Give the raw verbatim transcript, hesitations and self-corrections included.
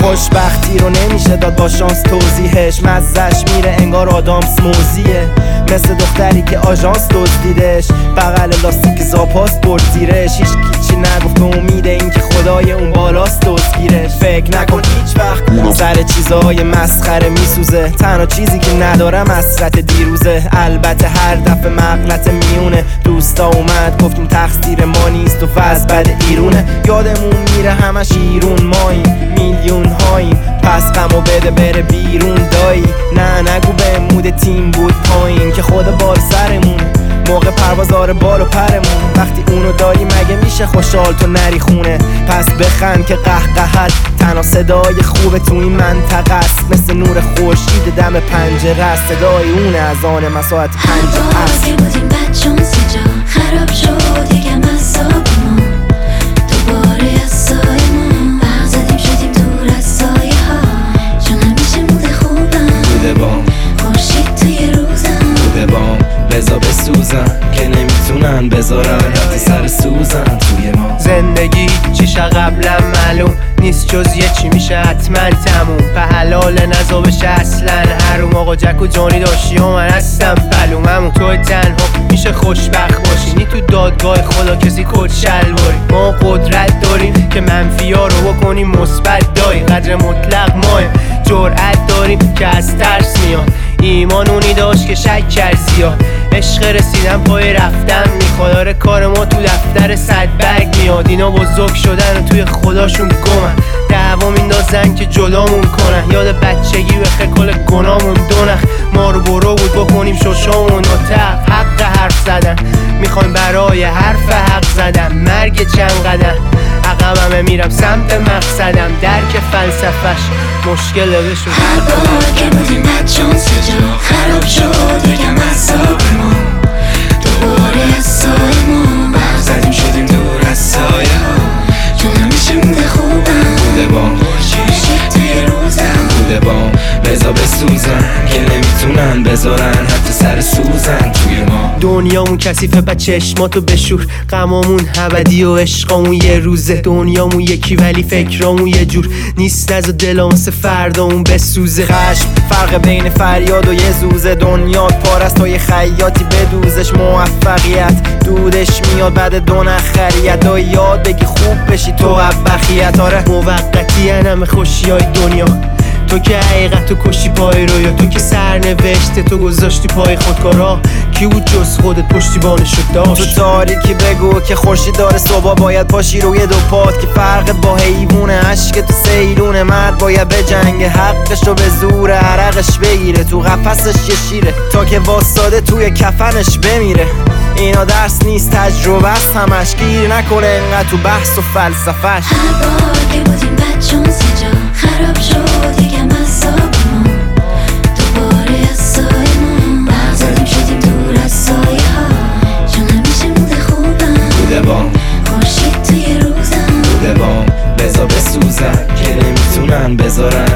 خوشبختی رو نمیشه داد با شانس توضیحش، مزش میره انگار آدامس موزیه، مثل دختری که آژانس دزدیدش، بغل لاستیک زاپاس برد زیرش، هیچ چی نگفت به امید این که خدای اون بالاست دزدگیرش. فکر نکن هیچ وقت سر چیزای مسخره میسوزه، تنها چیزی که ندارم حسرت دیروزه، البته هر دفعه مغلط میونه، دوستا اومد گفتیم تقصیر ما نیست و فز بد ایرونه، یادمون میره همش ایرون ماییم، میلیون هاییم، پس غمو بده بره بیرون دایی، نه نگو به مود تیم بود پایین که خدا بال سرمون، موقع پروازار بال و پرمون، وقتی اونو داری مگه میشه خوشحال تو نری خونه، پس بخند که قهقهت تنها صدای خوب تو این منطقه است، مثل نور خورشید دم پنجره است، صدای اونه از آن مساعت پنجره است. که بودیم بچون سجا خراب شد یکم اعصابمون، دوباره از سایمون برق زدیم شدیم دور از سایه ها، چون همیشه موده خوبم بوده بام خورشید توی روزم، بوده بام بزا بسوزن که نمیتونن بذارن حتی سر سوزن توی ما. زندگی چیشه قبلا معلوم نیست جز یه چی میشه حتما تموم، به حلال نزا بشه اصلا حروم، آقا جک و جانی داشتی و من هستم بلوممون، تو تنها میشه خوشبخت باشی، نی تو دادگاه خدا کسی کت شلواری، ما قدرت داریم که منفی ها رو بکنیم مثبت، دایی قدر مطلق ماه، جرأت داریم که از ترس میاد، ایمان اونی داشت که شک کرد زیاد، عشق رسیدن پای رفتن میخواد، آره کار ما تو دفتر صد برگ میاد، اینا بزرگ شدن و توی خداشون گمن، دعوا میندازن که جلامون کنن، یاد بچگی به خکل گنامون دونخ، ما رو برو بود بکنیم ششامون و تق، حق حرف زدن میخوایم برای حرف حق زدن، مرگ چند قدم عقبمه میرم سمت مقصدم، درک فلسفش مشکله بشون. هر بار که بودیم بچون سجا خراب شد یکم اعصابمون، دوباره از سایمون برق زدیم شدیم دور از سایه ها، چون همیشه موده خوبم بوده بام خورشید توی روزم، بوده بام بزا بسوزن که نمیتونن بذارن حتی سر سوزن توی ما. دنیامون کثیفه بچه چشماتو بشور، غمامون ابدی و عشقامون یه روزه، دنیامون یکی ولی فکرامون یه جور نیست، نزا دلام واسه فردامون بسوزه، خشم فرق بین فریاد و یه زوزه، دنیات پارست تا یه خیاطی بدوزش، موفقیت دودش میاد بعد دو نخریت، دا یاد بگی خوب بشی تو بخیت، آره موقتی همه خوشی های دنیا، تو که حقیقت تو کشی پای رو، یا تو که سرنوشت تو گذاشتی پای خودکارا، کی بود جز خودت پشتیبانشو داشت؟ تو تاریکی بگو که خورشید داره صبح باید پاشی روی دو پات، که فرق با حیوونه عشق تو سیلونه، مرد باید به جنگ حقش رو به زور عرقش بگیره، تو قفسش یه شیره تا که واساده توی کفنش بمیره، اینا درس نیست تجربه است همش، گیر نکنه انقدر تو بحث و فلسفهش. هر بار که بودیم بچون سجا خراب شد یکم اعصابمون، دوباره از سایمون برق زدیم شدیم دور از سایه ها، چون همیشه موده خوبم بوده بام خورشید توی روزم، بوده بام بزا بسوزن که نمیتونن بذارن